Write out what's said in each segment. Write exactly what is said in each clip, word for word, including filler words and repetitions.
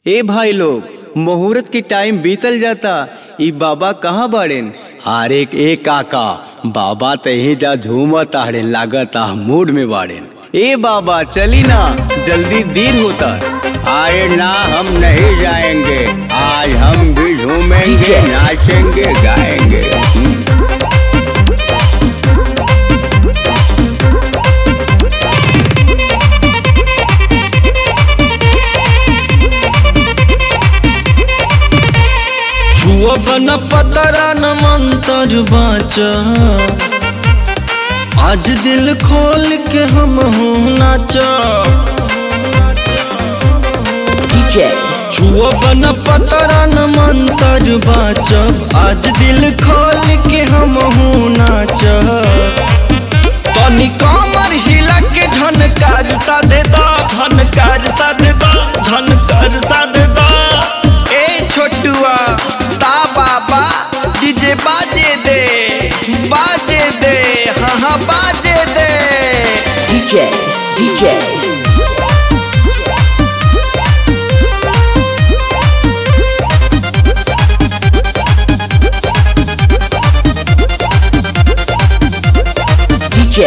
ए भाई लोग, मुहूर्त की टाइम बीतल जाता। ई बाबा कहाँ बाड़ेन? अरे ए काका, बाबा तही जा झूमत आड़े, लागता मूड में बाड़ेन। ए बाबा चली ना, जल्दी देर होता। आए ना, हम नहीं जाएंगे। आज हम भी झूमेंगे, नाचेंगे, गाएंगे। बन पतरा न मंतर बाचा, आज दिल खोल के हम हूँ नाचा। छुआ बन पतरा न मंतर बाचा, आज दिल खोल के हम हूँ नाचा। तनी कमर हिला के झनकार सा दे दा, झनकार सा दे दा, झनकार सा दे दा। ए छोटुआ ता बाबा डीजे बाजे दे, बाजे दे, हाँ हाँ बाजे दे। डीजे डीजे डीजे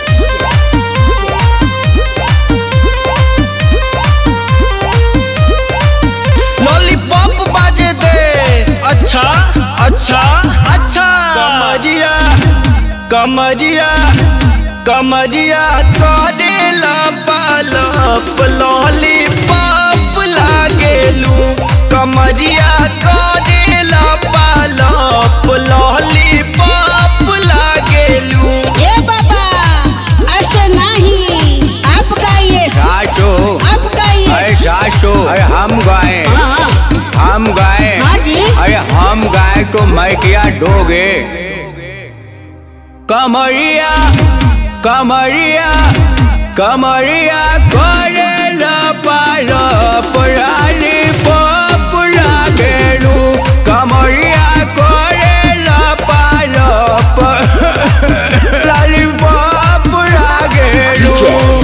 लॉलीपॉप बाजे दे। अच्छा अच्छा अच्छा। कमरिया कमरिया कमरिया करेला पालप, लॉलीपॉप लागेलू। कमरिया करेला पालप, लॉलीपॉप लागेलू। ए बाबा, ऐसे नहीं, आप गाइए। सासू, आप गाइए। अरे सासू, अरे हम गाए, हाँ हम गाए। हाँ जी। अरे हम गाए तो मैं क्या दोगे? कमरिया कमरिया कमरिया करेला पालप, लॉलीपॉप लागेलू। कमरिया करेला पालप, लॉलीपॉप लागेलू।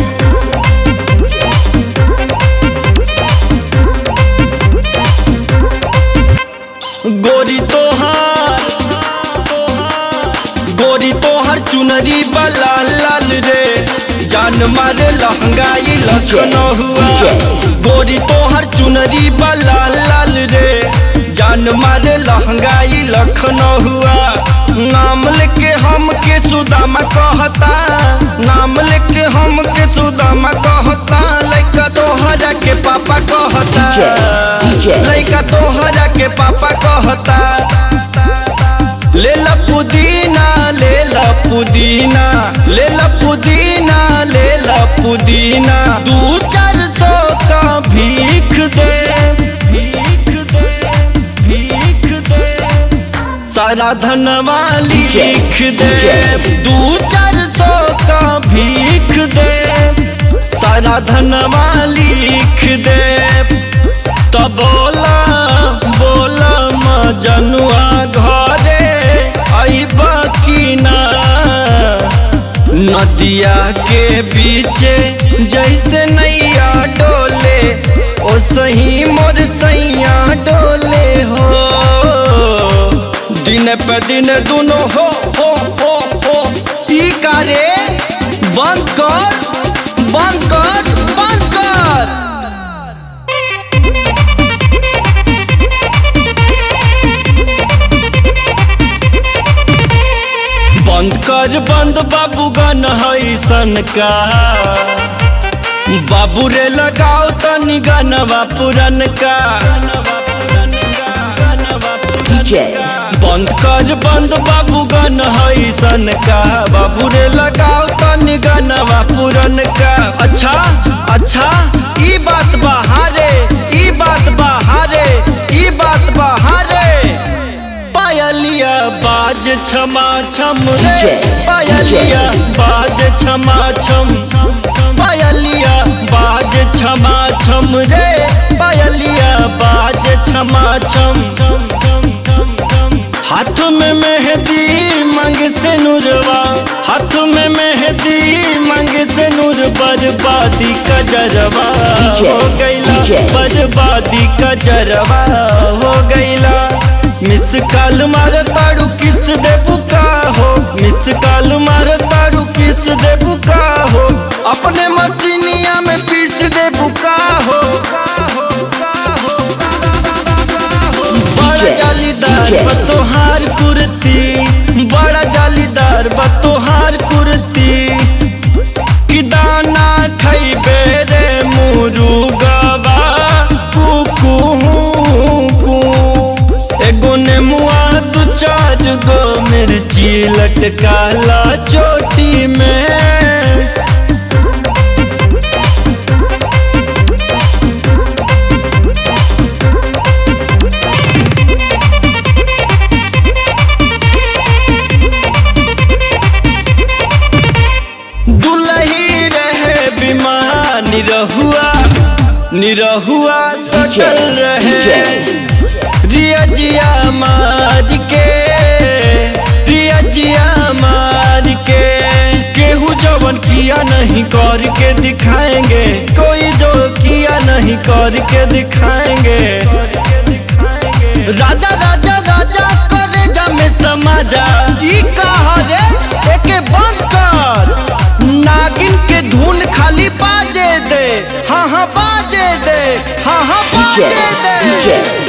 गोरी तोहार गोरी तोहार चुनरी वाला लाल रे, जान मारे लहंगाई लखनऊआ। गोरी तोहार चुनरी वाला लाल रे, जान मारे लहंगाई लखनऊआ। नाम लेके हम के सुदामा कहता, नाम लेके हम के सुदामा कहता। लइका तोहरा के पापा कहता, लइका तोहरा के पापा कहता। ले ला पुदीना, ले ला पुदीना, ले ला पुदीना, ले ला पुदीना। दू चार सौ का भीख दे, भीख दे, भीख दे। सारा धनवा लिख दे, दू चार सौ का भीख दे। सारा धनवा लिख दे। तो बोला बोला मजनुआ घरे आइबा की ना। नदिया के बीचे जैसे नैया डोले, ओ सही मोर सैया डोले हो। दिन पे दिन दोनों हो हो हो हो। ई कारे बंद कर, बंद कर, बंद कर। बंद कर बंद बाबू गन हैसन का। बाबू रे लगाओ तनी गनवा पुरन का। डीजे बंद कर बंद बाबू गन हैसन का। बाबू रे लगाओ तनी गनवा पुरन का। अच्छा अच्छा, ई बात बहारे, ई बात बहारे, ई बात बहारे। पायलिया बाज छमा छम रे, पायलिया बाज छमा छम। पायलिया बाज छमा छम रे, पायलिया बाज छमा छम। हाथ में मेहंदी मांग से नूरवा, हाथ में मेहंदी मांग से नूर। बर्बादी का जरवा हो गईला, बर्बादी का जरवा हो गईला। मिस कॉल मार तारू किस दे बुका हो, मिस कॉल मार तारू किस दे बुका हो, अपने मसीनिया में पीस दे बुका हो। बड़ा जालीदार बतोहार कुर्ती, बड़ा जालीदार बतोहार कुर्ती, कि दाना खैबे रे मुरुगवा कुकू कु। एगो नेमुआ दू चार गो मिर्ची लटकाला चोटी में। दुलही रहे बीमार निरहुआ, निरहुआ सटल रहे, रियजिया मार के, रियजिया मार के। केहू जवन किया नहीं करके दिखाएंगे, कोई जो किया नहीं करके दिखाएंगे। राजा राजा राजा करे जा में समाजा, ई कहा रे एके बंद कर। नागिन के धुन खाली बाजे दे, हाँ हाँ बाजे दे, हाँ हाँ बाजे दे।